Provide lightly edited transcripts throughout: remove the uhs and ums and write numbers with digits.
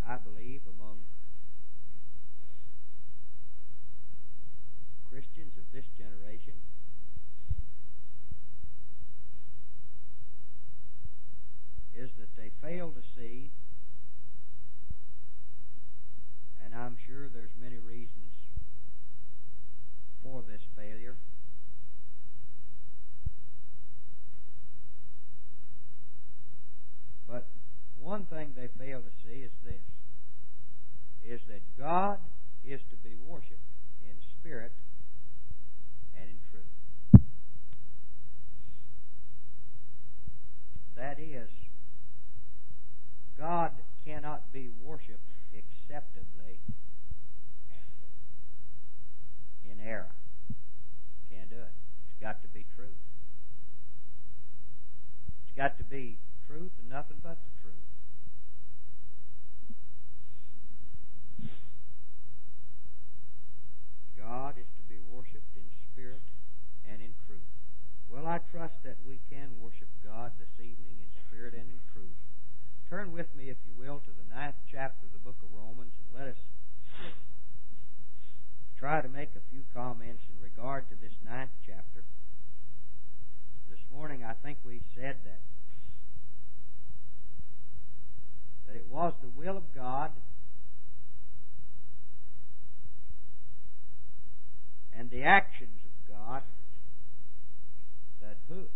I believe, among Christians of this generation is that they fail to see, and I'm sure there's many reasons for this failure, but one thing they fail to see is this, is that God is to be worshipped in spirit and in truth. That is, God cannot be worshipped acceptably in error. Can't do it. It's got to be truth. It's got to be truth and nothing but the truth. God is to be worshipped in spirit and in truth. Well, I trust that we can worship God this evening in spirit and in truth. Turn with me, if you will, to the 9th chapter of the book of Romans, and let us try to make a few comments in regard to this 9th chapter. This morning, I think we said that it was the will of God and the actions of God that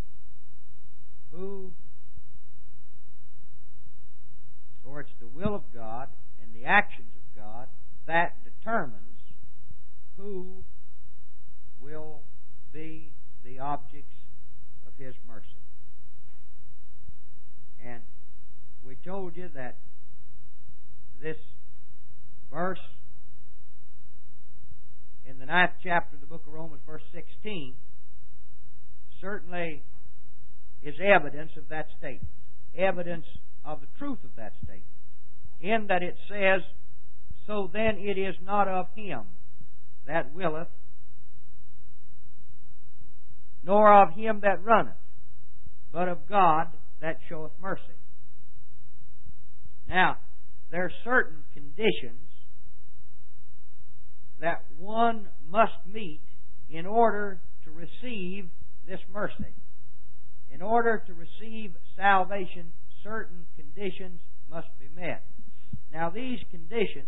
or it's the will of God and the actions of God that determines who will be the objects of His mercy. And we told you that this verse in the 9th chapter of the book of Romans, verse 16, certainly is evidence of that statement, evidence of the truth of that statement, in that it says, "So then it is not of him that willeth, nor of him that runneth, but of God that showeth mercy." Now, there are certain conditions that one must meet in order to receive this mercy. In order to receive salvation, certain conditions must be met. Now, these conditions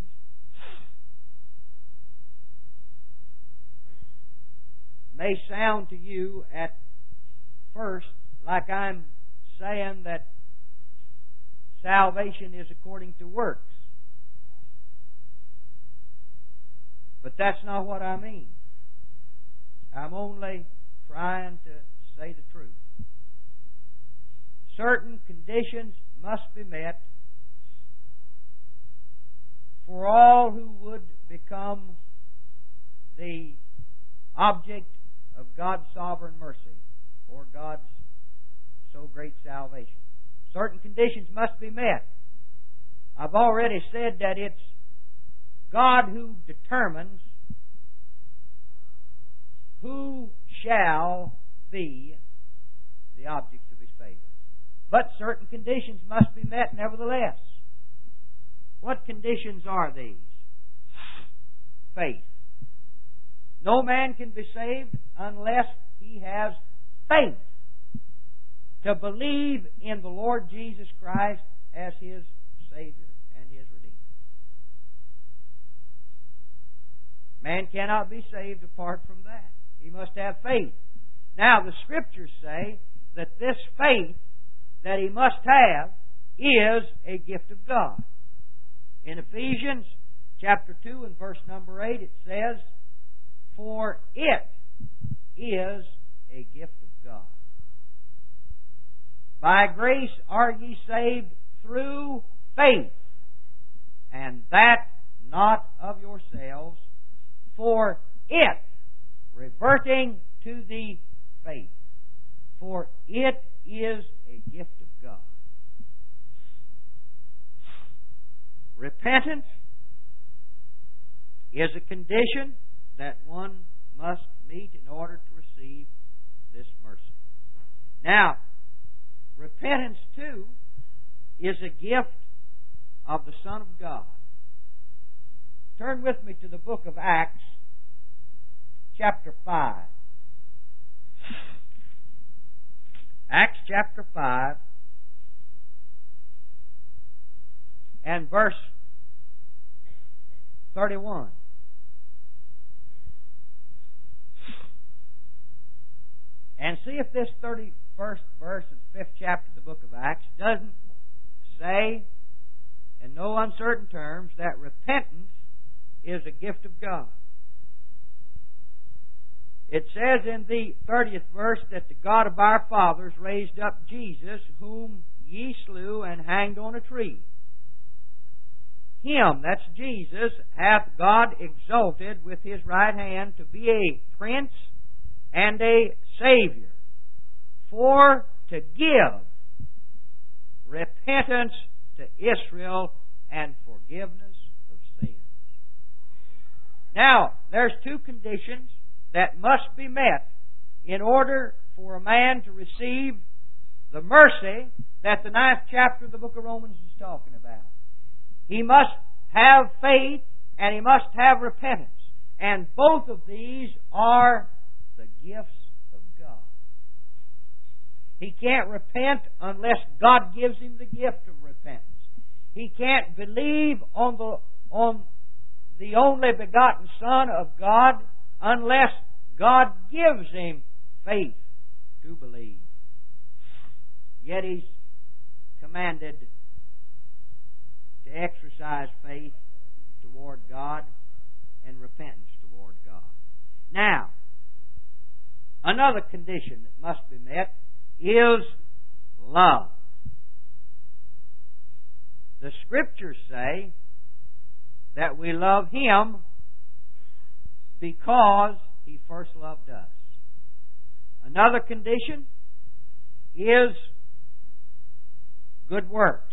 may sound to you at first like I'm saying that salvation is according to works. But that's not what I mean. I'm only trying to say the truth. Certain conditions must be met for all who would become the object of God's sovereign mercy or God's so great salvation. Certain conditions must be met. I've already said that it's God who determines who shall be the objects of His favor. But certain conditions must be met nevertheless. What conditions are these? Faith. No man can be saved unless he has faith to believe in the Lord Jesus Christ as his Savior and his Redeemer. Man cannot be saved apart from that. He must have faith. Now, the Scriptures say that this faith that he must have is a gift of God. In Ephesians chapter 2 and verse number 8 it says, "For it is a gift of God. By grace are ye saved through faith, and that not of yourselves, for it," reverting to the faith, "for it is a gift of God." Repentance is a condition that one must meet in order to receive this mercy. Now, repentance too is a gift of the Son of God. Turn with me to the book of Acts, chapter 5. Acts chapter 5 and verse 31. And see if this 31st verse of the 5th chapter of the book of Acts doesn't say in no uncertain terms that repentance is a gift of God. It says in the 30th verse that the God of our fathers raised up Jesus, whom ye slew and hanged on a tree. Him, that's Jesus, hath God exalted with His right hand to be a prince and a Savior, for to give repentance to Israel and forgiveness of sins. Now, there's two conditions that must be met in order for a man to receive the mercy that the 9th chapter of the book of Romans is talking about. He must have faith and he must have repentance. And both of these are the gifts of God. He can't repent unless God gives him the gift of repentance. He can't believe on the only begotten Son of God unless God gives him faith to believe. Yet he's commanded to exercise faith toward God and repentance toward God. Now, another condition that must be met is love. The Scriptures say that we love Him because He first loved us. Another condition is good works.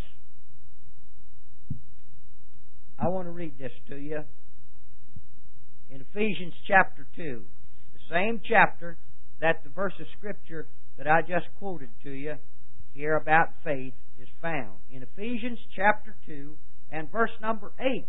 I want to read this to you in Ephesians chapter 2, the same chapter that the verse of Scripture that I just quoted to you here about faith is found. In Ephesians chapter 2 and verse number 8.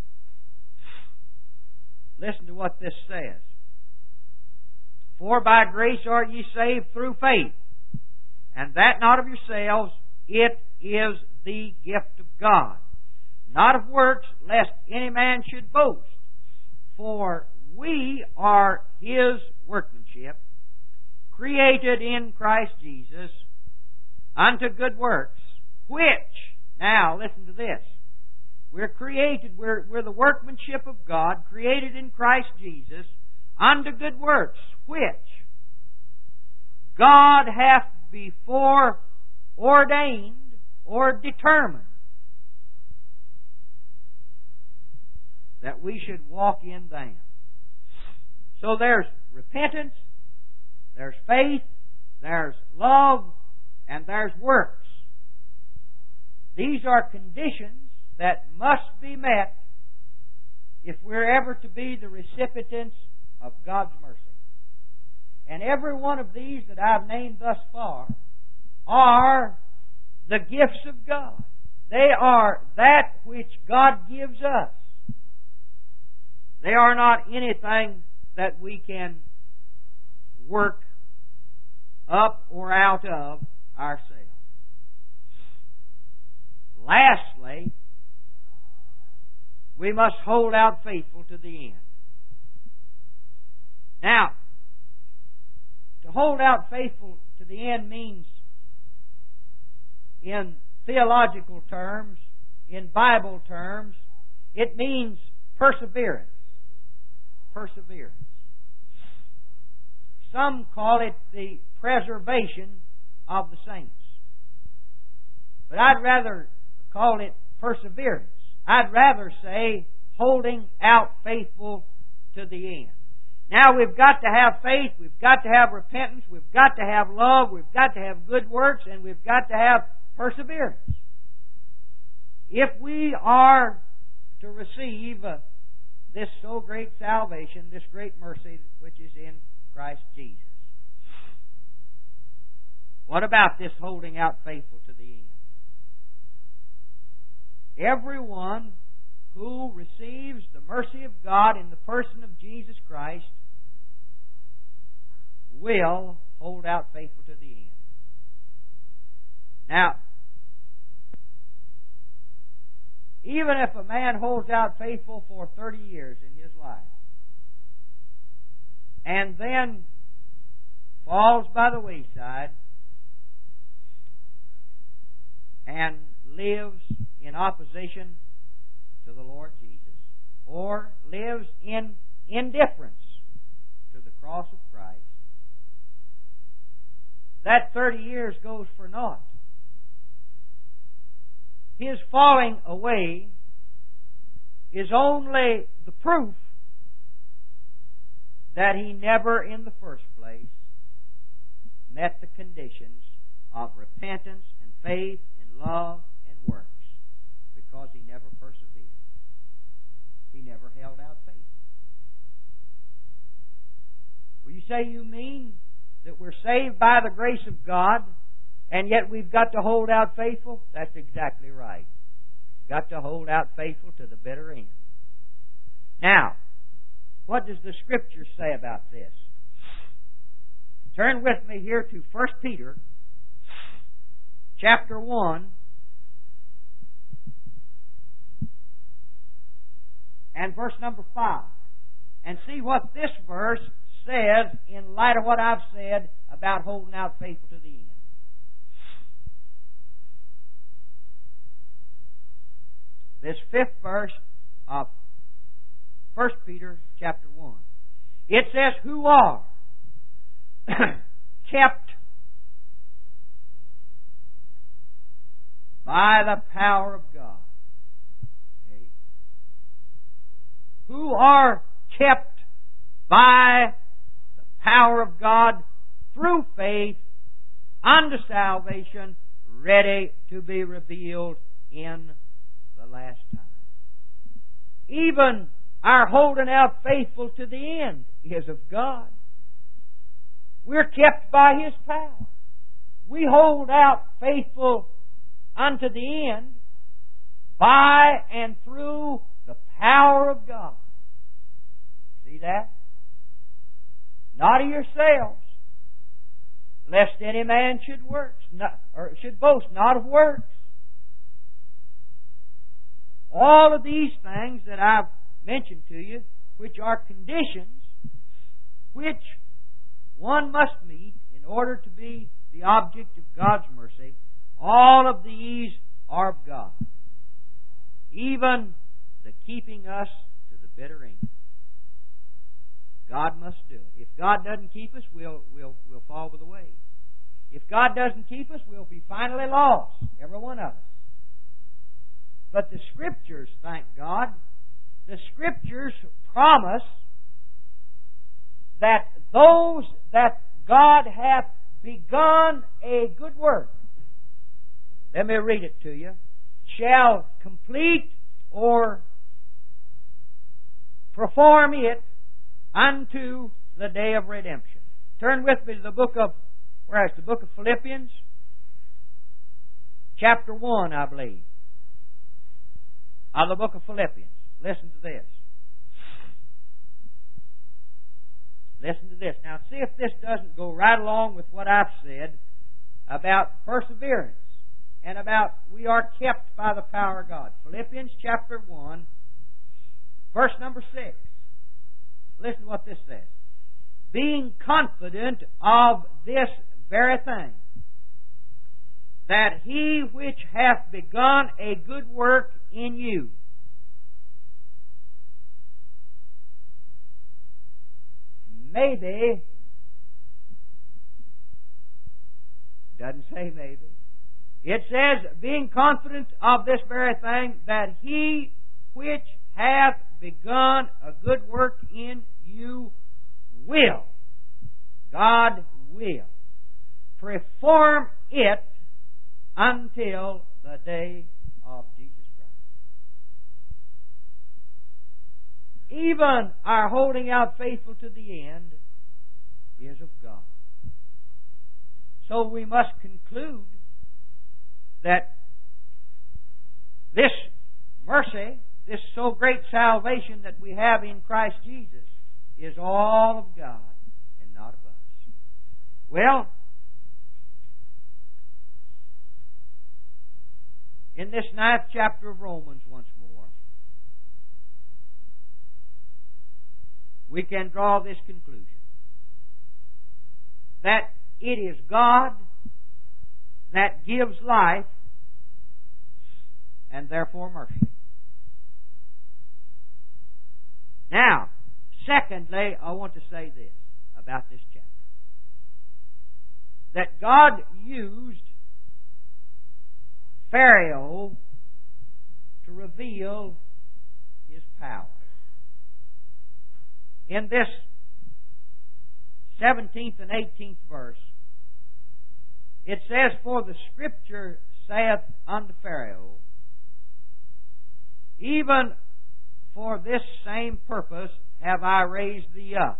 Listen to what this says. For by grace are ye saved through faith, and that not of yourselves, it is the gift of God, not of works, lest any man should boast. For we are His workmanship, created in Christ Jesus, unto good works, which, now listen to this, we're created, we're the workmanship of God, created in Christ Jesus, unto good works, which God hath before ordained or determined that we should walk in them. So there's repentance, there's faith, there's love, and there's works. These are conditions that must be met if we're ever to be the recipients of God's mercy. And every one of these that I've named thus far are the gifts of God. They are that which God gives us. They are not anything that we can work up or out of ourselves. Lastly, we must hold out faithful to the end. Now, to hold out faithful to the end means, in theological terms, in Bible terms, it means perseverance. Perseverance. Some call it the preservation of the saints. But I'd rather call it perseverance. I'd rather say holding out faithful to the end. Now we've got to have faith, we've got to have repentance, we've got to have love, we've got to have good works, and we've got to have perseverance. If we are to receive this so great salvation, this great mercy which is in Christ Jesus. What about this holding out faithful to the end? everyone who receives the mercy of God in the person of Jesus Christ will hold out faithful to the end. Now, even if a man holds out faithful for 30 years in his life and then falls by the wayside and lives in opposition to the Lord Jesus, or lives in indifference to the cross of Christ, that 30 years goes for naught. His falling away is only the proof that he never in the first place met the conditions of repentance and faith and love and works, because he never persevered. He never held out faith. Well, you say you mean that we're saved by the grace of God, and yet we've got to hold out faithful? That's exactly right. Got to hold out faithful to the bitter end. Now, what does the Scripture say about this? Turn with me here to 1 Peter chapter 1 and verse number 5, and see what this verse says in light of what I've said about holding out faithful to the end. This 5th verse of 1 Peter chapter 1. It says, who are kept by the power of God. Okay. Who are kept by the power of God through faith unto salvation, ready to be revealed in the last time. Even our holding out faithful to the end is of God. We're kept by His power. We hold out faithful unto the end by and through the power of God. See that? Not of yourselves, lest any man should boast, not of works. All of these things that I've mentioned to you, which are conditions which one must meet in order to be the object of God's mercy, all of these are of God. Even the keeping us to the bitter end. God must do it. If God doesn't keep us, we'll fall by the way. If God doesn't keep us, we'll be finally lost, every one of us. But the Scriptures, thank God, the Scriptures promise that those that God hath begun a good work, let me read it to you, shall complete or perform it unto the day of redemption. Turn with me to the book of Philippians, chapter 1, I believe. Of the book of Philippians. Listen to this. Listen to this. Now, see if this doesn't go right along with what I've said about perseverance and about we are kept by the power of God. Philippians chapter 1, verse number 6. Listen to what this says. Being confident of this very thing, that He which hath begun a good work in you maybe, doesn't say maybe, it says, being confident of this very thing, that He which hath begun a good work in you will, God will, perform it until the day of Jesus Christ. Even our holding out faithful to the end is of God. So we must conclude that this mercy, this so great salvation that we have in Christ Jesus, is all of God and not of us. Well, in this 9th chapter of Romans once more, we can draw this conclusion, that it is God that gives life and therefore mercy. Now, secondly, I want to say this about this chapter. That God used Pharaoh to reveal His power. In this 17th and 18th verse, it says, "For the Scripture saith unto Pharaoh, even for this same purpose have I raised thee up,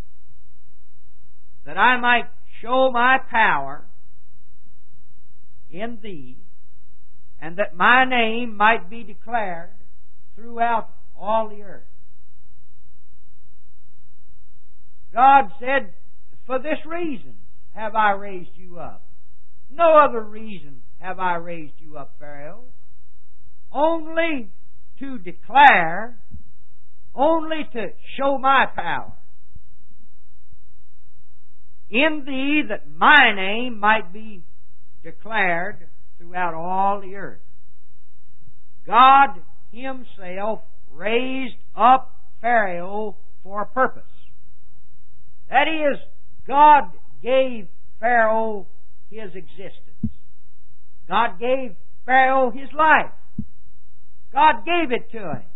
that I might show my power in thee, and that my name might be declared throughout all the earth." God said, "For this reason have I raised you up. No other reason have I raised you up, Pharaoh. Only to declare, only to show my power in thee, that my name might be declared throughout all the earth." God Himself raised up Pharaoh for a purpose. That is, God gave Pharaoh his existence. God gave Pharaoh his life. God gave it to him.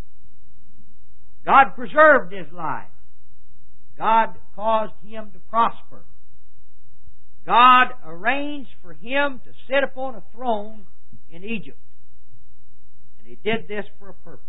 God preserved his life. God caused him to prosper. God arranged for him to sit upon a throne in Egypt. And He did this for a purpose.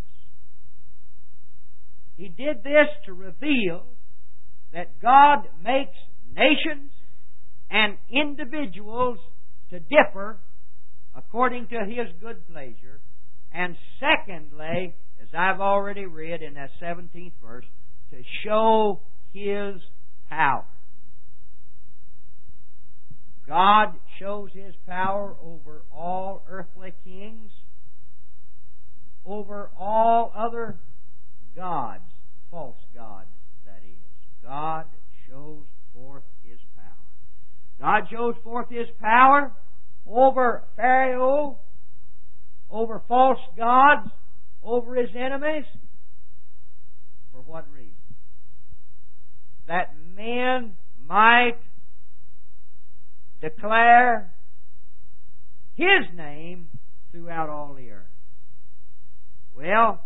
He did this to reveal that God makes nations and individuals to differ according to His good pleasure. And secondly, as I've already read in that 17th verse, to show His power. God shows His power over all earthly kings, over all other gods, false gods, that is. God shows forth His power. God shows forth His power over Pharaoh, over false gods, over his enemies. For what reason? That men might declare His name throughout all the earth. Well,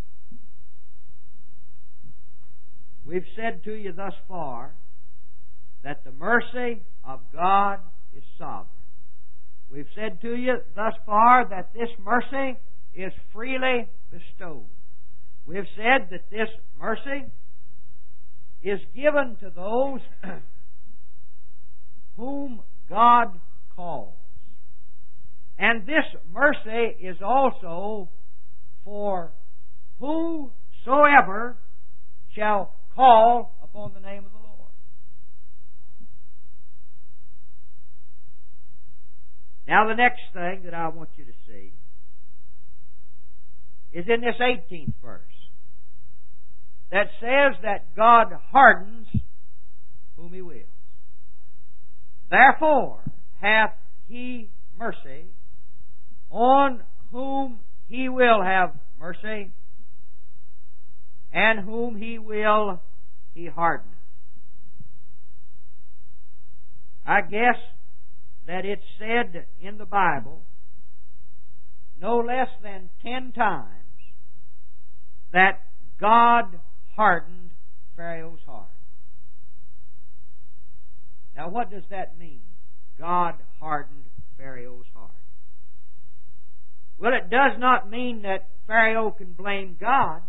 we've said to you thus far that the mercy of God is sovereign. We've said to you thus far that this mercy is freely bestowed. We've said that this mercy is given to those whom God calls. And this mercy is also for whosoever shall call upon the name of the Lord. Now the next thing that I want you to see is in this 18th verse that says that God hardens whom He wills. Therefore hath He mercy on whom He will have mercy, and whom He will He hardeneth. I guess that it's said in the Bible no less than 10 times that God hardened Pharaoh's heart. Now what does that mean? God hardened Pharaoh's heart. Well, it does not mean that Pharaoh can blame God,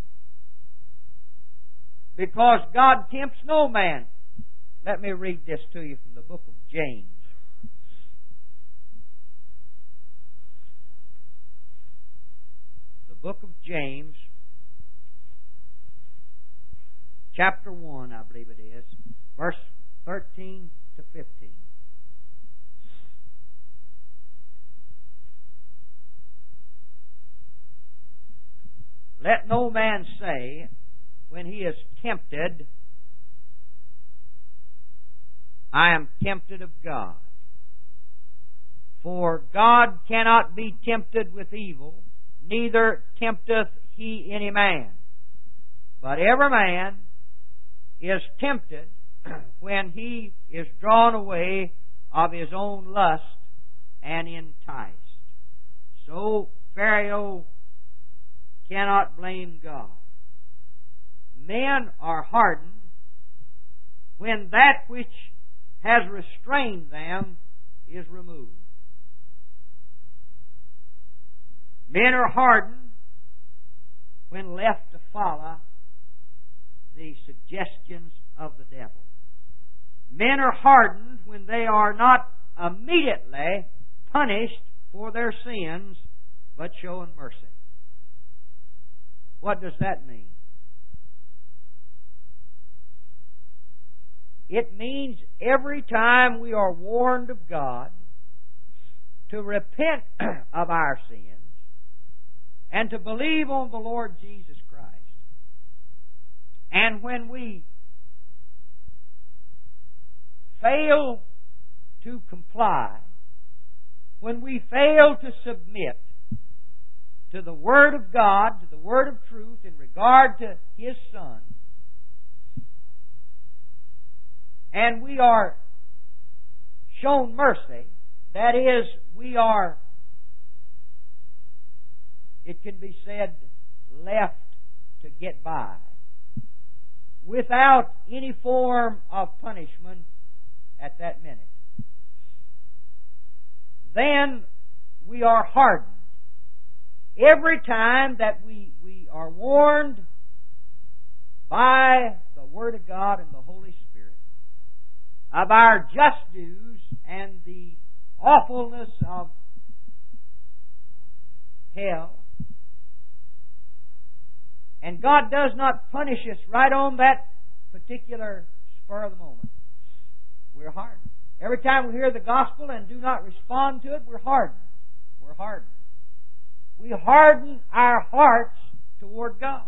because God tempts no man. Let me read this to you from the book of James. book of James, chapter 1, I believe it is, verse 13 to 15. Let no man say, when he is tempted, I am tempted of God. For God cannot be tempted with evil, neither tempteth he any man. But every man is tempted when he is drawn away of his own lust and enticed. So Pharaoh cannot blame God. Men are hardened when that which has restrained them is removed. Men are hardened when left to follow the suggestions of the devil. Men are hardened when they are not immediately punished for their sins, but shown mercy. What does that mean? It means every time we are warned of God to repent of our sins and to believe on the Lord Jesus Christ, and when we fail to comply, when we fail to submit to the Word of God, to the Word of truth in regard to His Son, and we are shown mercy, that is, we are, it can be said, left to get by without any form of punishment at that minute. Then we are hardened. Every time that we are warned by the Word of God and the Holy Spirit of our just dues and the awfulness of hell, and God does not punish us right on that particular spur of the moment, we're hardened. Every time we hear the gospel and do not respond to it, we're hardened. We're hardened. We harden our hearts toward God.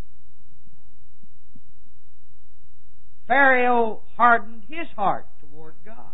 Pharaoh hardened his heart toward God.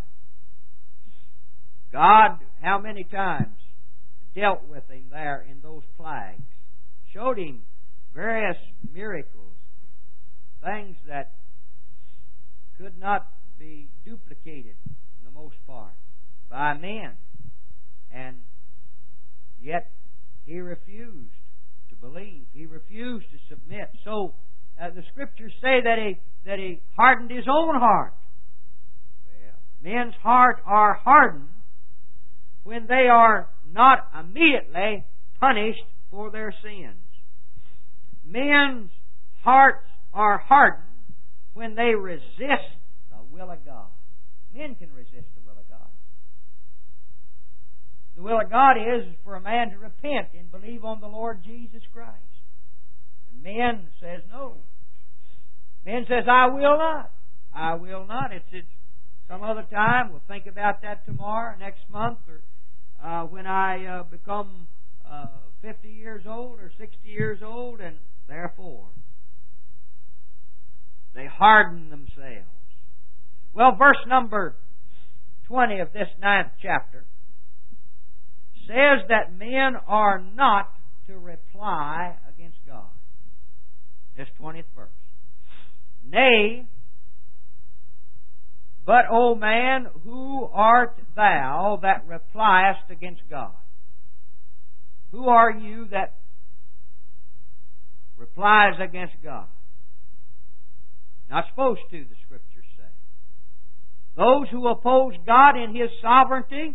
God, how many times, dealt with him there in those plagues, showed him various miracles, things that could not be duplicated for the most part by men, and yet he refused to believe. He refused to submit. So the Scriptures say that he hardened his own heart. Well, men's hearts are hardened when they are not immediately punished for their sins. Men's hearts are hardened when they resist the will of God. Men can resist the will of God. The will of God is for a man to repent and believe on the Lord Jesus Christ. And man says no. Man says, I will not. I will not. It's some other time. We'll think about that tomorrow, next month, or when I become 50 years old or 60 years old, and therefore they harden themselves. Well, verse number 20 of this 9th chapter says that men are not to reply against God. This 20th verse. Nay, but, O man, who art thou that repliest against God? Who are you that replies against God? Not supposed to, the Scriptures say. Those who oppose God in His sovereignty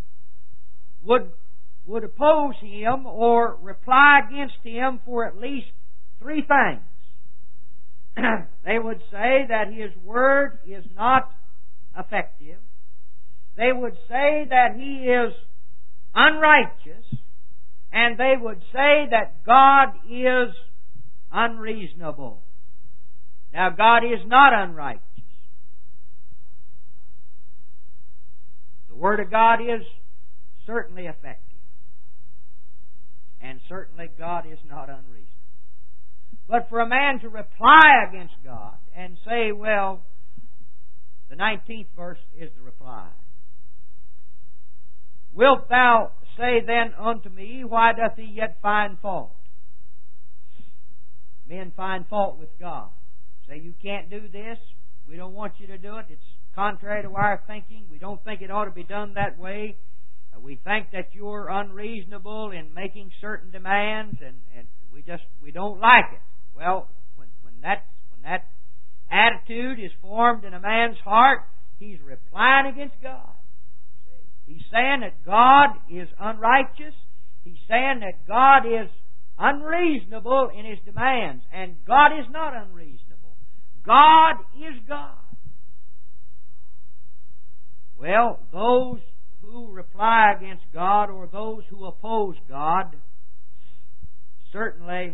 would oppose Him or reply against Him for at least three things. They would say that His Word is not effective. They would say that He is unrighteous. and they would say that God is unreasonable. Now, God is not unrighteous. The Word of God is certainly effective. And certainly God is not unreasonable. But for a man to reply against God and say, well, the 19th verse is the reply. Wilt thou say then unto me, why doth he yet find fault? Men find fault with God. Say, you can't do this. We don't want you to do it. It's contrary to our thinking. We don't think it ought to be done that way. We think that you're unreasonable in making certain demands, and we don't like it. Well, when that attitude is formed in a man's heart, he's replying against God. He's saying that God is unrighteous. He's saying that God is unreasonable in His demands, and God is not unreasonable. God is God. Well, those who reply against God or those who oppose God certainly,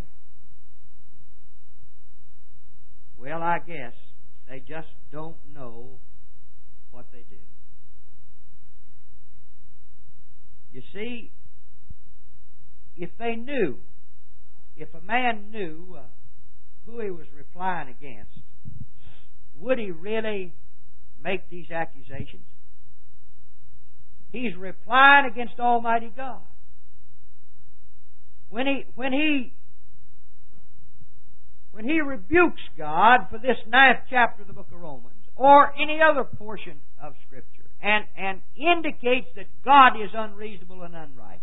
well, I guess they just don't know what they do. You see, if they knew, if a man knew who he was replying against, would he really make these accusations? He's replying against Almighty God. When he rebukes God for this 9th chapter of the book of Romans, or any other portion of Scripture, and indicates that God is unreasonable and unrighteous,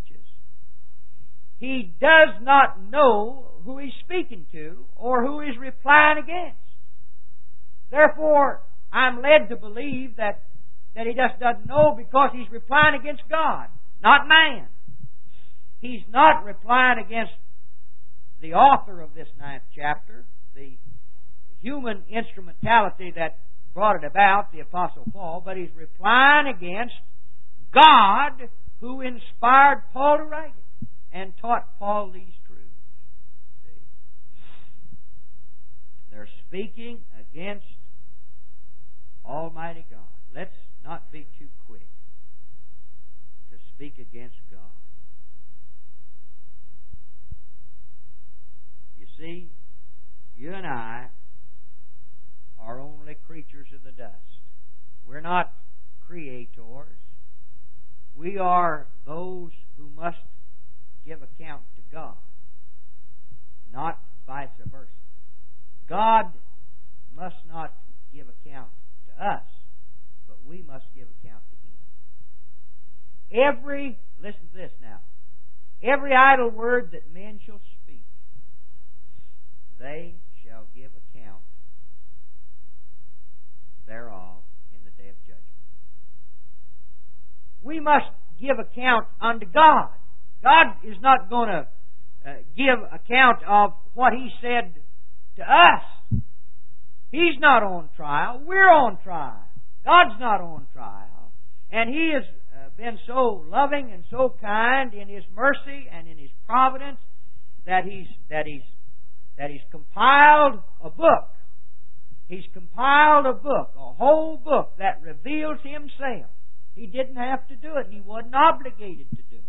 he does not know who he's speaking to or who he's replying against. Therefore, I'm led to believe that he just doesn't know because he's replying against God, not man. He's not replying against the author of this 9th chapter, the human instrumentality that brought it about, the Apostle Paul, but he's replying against God who inspired Paul to write it and taught Paul these truths. See? They're speaking against Almighty God. Let's not be too quick to speak against God. You see, you and I are only creatures of the dust. We're not creators. We are those who must give account to God, not vice versa. God must not give account to us, but we must give account to Him. Listen to this now, every idle word that men shall speak, they shall give account thereof in the day of judgment. We must give account unto God. God is not going to give account of what He said to us. He's not on trial. We're on trial. God's not on trial. And He has been so loving and so kind in His mercy and in His providence that He's compiled a book. He's compiled a book, a whole book that reveals Himself. He didn't have to do it. He wasn't obligated to do it.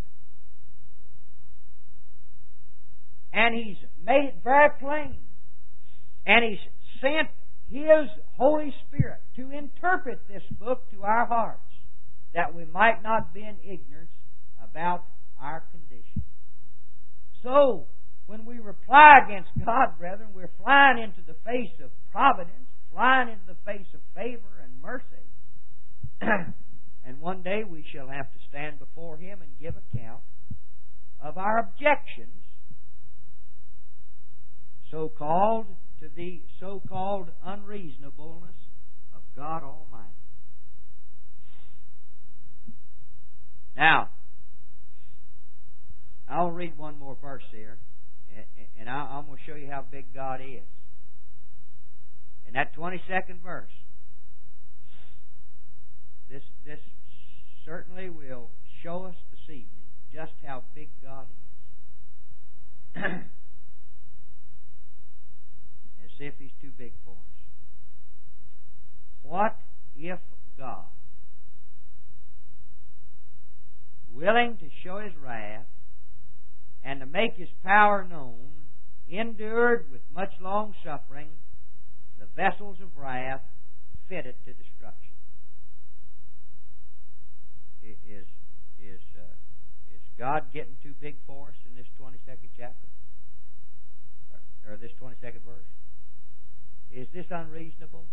And He's made it very plain. And He's sent His Holy Spirit to interpret this book to our hearts, that we might not be in ignorance about our condition. So, when we reply against God, brethren, we're flying into the face of providence, flying into the face of favor and mercy. And one day we shall have to stand before Him and give account of our objections, so-called, to the so-called unreasonableness of God Almighty. Now, I'll read one more verse here, and I'm going to show you how big God is. In that 22nd verse, this certainly will show us this evening just how big God is. As if He's too big for us. What if God, willing to show His wrath and to make His power known, endured with much long suffering the vessels of wrath fitted to destruction? Is God getting too big for us in this 22nd chapter? Or this 22nd verse? Is this unreasonable?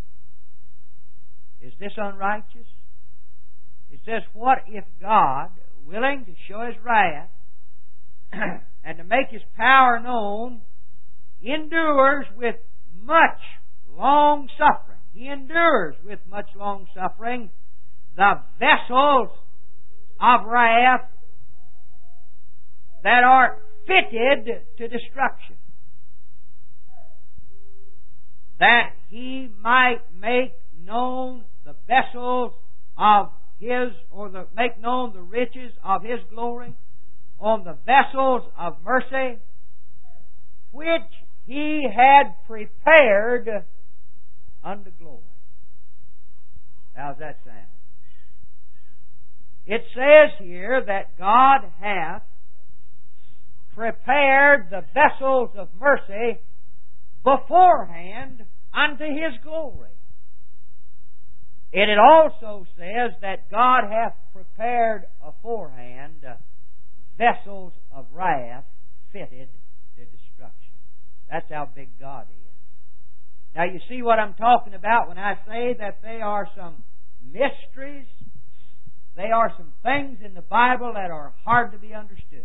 Is this unrighteous? It says, what if God, willing to show His wrath and to make His power known, endures with much long suffering? He endures with much long suffering the vessels of wrath that are fitted to destruction, that He might make known the vessels of His, make known the riches of His glory on the vessels of mercy, which He had prepared unto glory. How's that sound? It says here that God hath prepared the vessels of mercy beforehand unto His glory. And it also says that God hath prepared aforehand vessels of wrath fitted to destruction. That's how big God is. Now you see what I'm talking about when I say that they are some mysteries. They are some things in the Bible that are hard to be understood.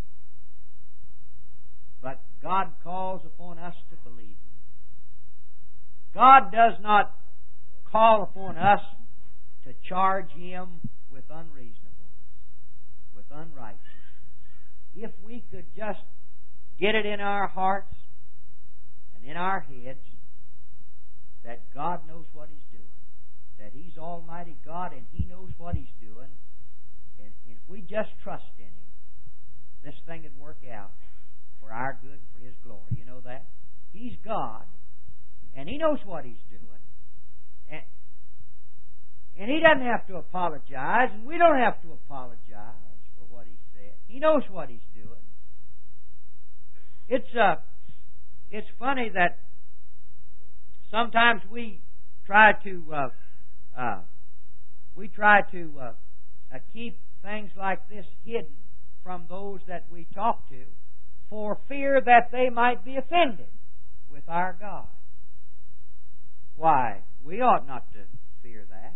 But God calls upon us to believe them. God does not call upon us to charge Him with unreasonableness, with unrighteousness. If we could just get it in our hearts and in our heads that God knows what He's doing, that He's Almighty God and He knows what He's doing, and if we just trust in Him, this thing would work out for our good, for His glory. You know that? He's God, and He knows what He's doing. And He doesn't have to apologize, and we don't have to apologize for what He said. He knows what He's doing. It's funny that sometimes we try to keep things like this hidden from those that we talk to, for fear that they might be offended with our God. Why, we ought not to fear that.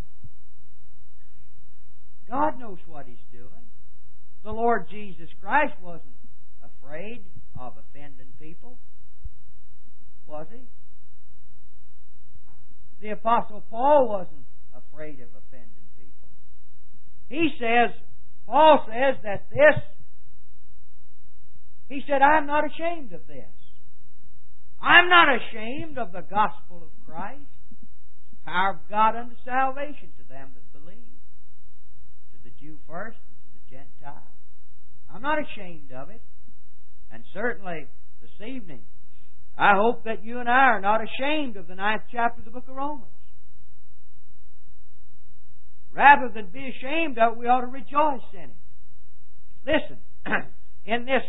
God knows what He's doing. The Lord Jesus Christ wasn't afraid of offending people, was He? The Apostle Paul wasn't afraid of offending people. Paul says that this, he said, I'm not ashamed of this. I'm not ashamed of the gospel of Christ. The power of God unto salvation to them that believe. To the Jew first and to the Gentile. I'm not ashamed of it. And certainly this evening, I hope that you and I are not ashamed of the 9th chapter of the book of Romans. Rather than be ashamed of it, we ought to rejoice in it. Listen, in this,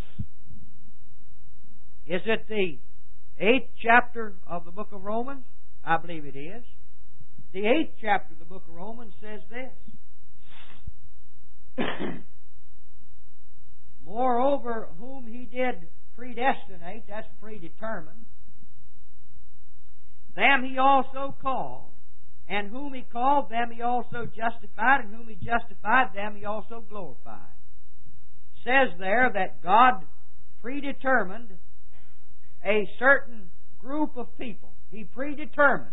is it the 8th chapter of the book of Romans? I believe it is. The 8th chapter of the book of Romans says this. Moreover, whom He did predestinate, that's predetermined, them He also called, and whom He called, them He also justified, and whom He justified, them He also glorified. Says there that God predetermined a certain group of people. He predetermined.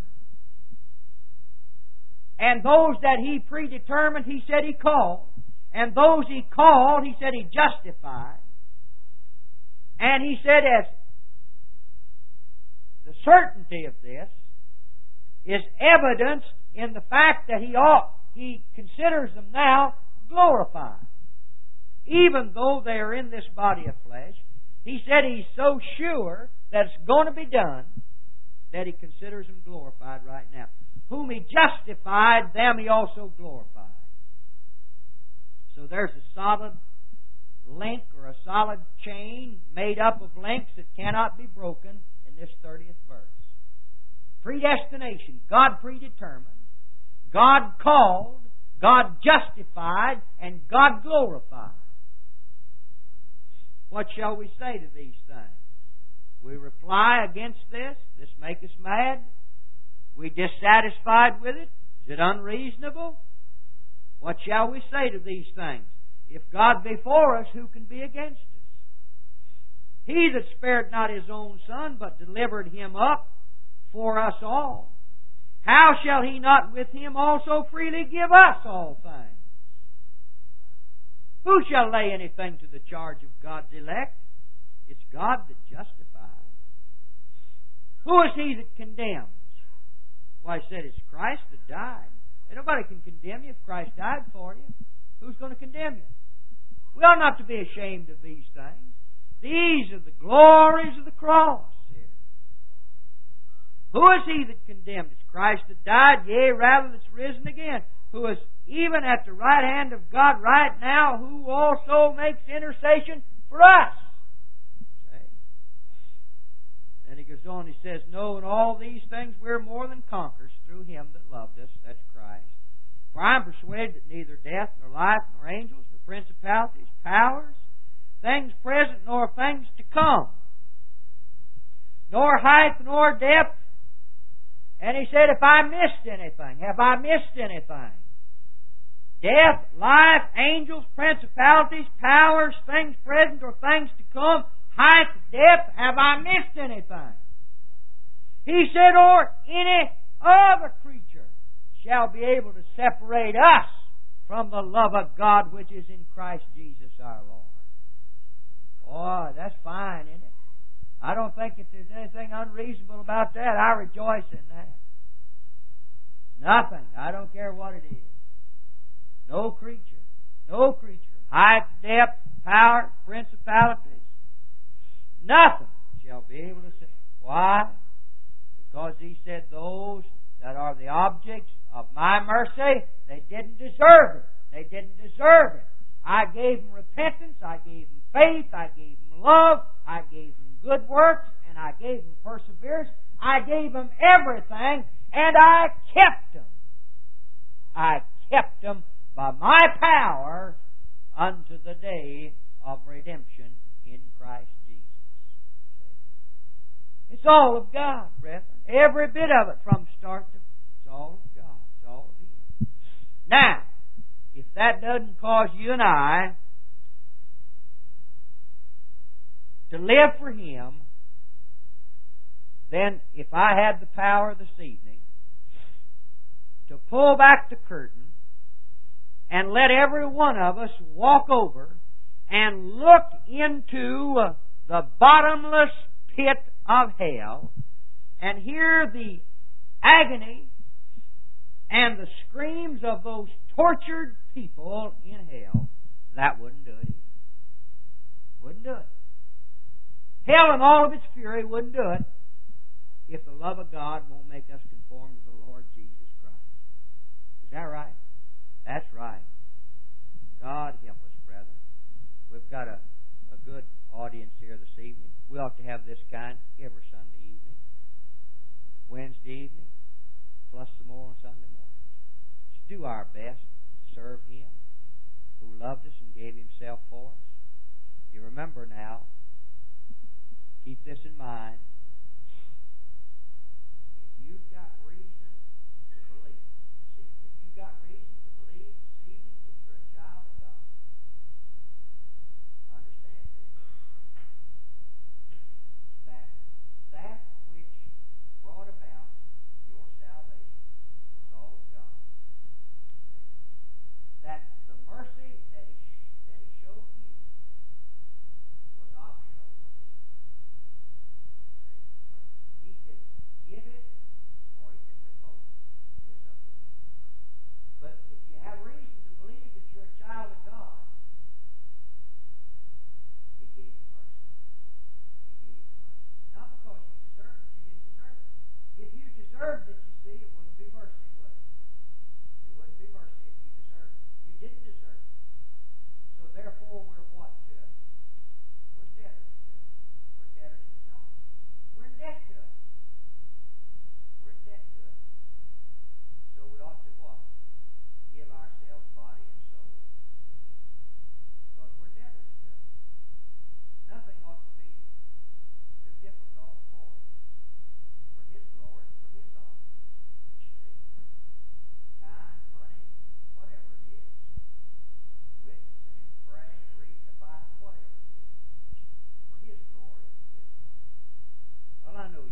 And those that He predetermined, He said He called. And those He called, He said He justified. And He said, as the certainty of this is evidenced in the fact that He considers them now glorified. Even though they are in this body of flesh, He said he's so sure that it's going to be done that he considers him glorified right now. Whom he justified, them he also glorified. So there's a solid link or a solid chain made up of links that cannot be broken in this 30th verse. Predestination. God predetermined. God called. God justified. And God glorified. What shall we say to these things? We reply against this. This make us mad? We dissatisfied with it? Is it unreasonable? What shall we say to these things? If God be for us, who can be against us? He that spared not His own Son, but delivered Him up for us all, how shall He not with Him also freely give us all things? Who shall lay anything to the charge of God's elect? It's God that justifies. Who is he that condemns? Well, I said it's Christ that died. And nobody can condemn you if Christ died for you. Who's going to condemn you? We ought not to be ashamed of these things. These are the glories of the cross here. Who is he that condemned? It's Christ that died, yea, rather that's risen again, who is even at the right hand of God right now, who also makes intercession for us. Okay. Then he goes on, he says, no, in all these things we're more than conquerors through Him that loved us. That's Christ. For I am persuaded that neither death, nor life, nor angels, nor principalities, powers, things present, nor things to come, nor height, nor depth. And he said, if I missed anything, have I missed anything? Death, life, angels, principalities, powers, things present or things to come, height, depth, have I missed anything? He said, or any other creature shall be able to separate us from the love of God which is in Christ Jesus our Lord. Boy, that's fine, isn't it? I don't think that there's anything unreasonable about that. I rejoice in that. Nothing. I don't care what it is. No creature, height, depth, power, principalities, nothing shall be able to say. Why? Because He said those that are the objects of my mercy, they didn't deserve it. They didn't deserve it. I gave them repentance, I gave them faith, I gave them love, I gave them good works, and I gave them perseverance. I gave them everything, and I kept them. I kept them by my power unto the day of redemption in Christ Jesus. It's all of God, brethren. Every bit of it from start to it's all of God. It's all of Him. Now, if that doesn't cause you and I to live for Him, then if I had the power this evening to pull back the curtain and let every one of us walk over and look into the bottomless pit of hell and hear the agony and the screams of those tortured people in hell, that wouldn't do it either. Wouldn't do it. Hell in all of its fury wouldn't do it if the love of God won't make us conform to the Lord Jesus Christ. Is that right? That's right. God help us, brethren. We've got a good audience here this evening. We ought to have this kind every Sunday evening. Wednesday evening, plus some more on Sunday morning. Let's do our best to serve Him who loved us and gave Himself for us. You remember now, keep this in mind. If you've got reason to believe, if you've got reason to believe this evening that you're a child of God, understand this. That which brought about your salvation was all of God. That the mercy that He showed you was optional with Him. He could give it or He could withhold it. It's up to Him. But if you have reason to believe that you're a child of heard